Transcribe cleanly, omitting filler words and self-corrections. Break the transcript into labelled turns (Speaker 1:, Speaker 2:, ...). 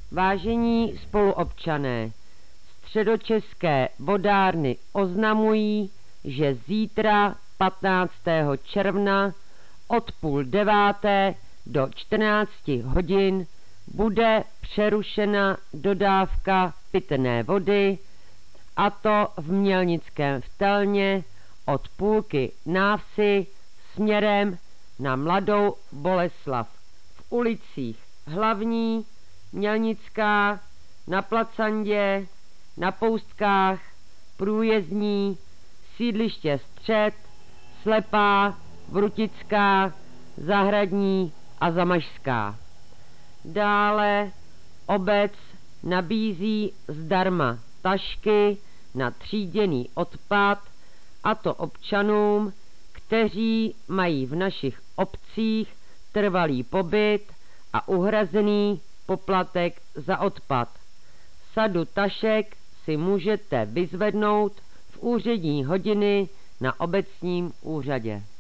Speaker 1: Vážení spoluobčané, Středočeské vodárny oznamují, že zítra 15. června od 8:30 do 14 hodin bude přerušena dodávka pitné vody, a to v Mělnickém Vtelně od půlky návsi směrem na Mladou Boleslav v ulicích Hlavní, Mělnická, na Placandě, na Poustkách, Průjezdní, sídliště Střed, Slepá, Vrutická, Zahradní a Zamašská. Dále obec nabízí zdarma tašky na tříděný odpad, a to občanům, kteří mají v našich obcích trvalý pobyt a uhrazený poplatek za odpad. Sadu tašek si můžete vyzvednout v úřední hodiny na obecním úřadě.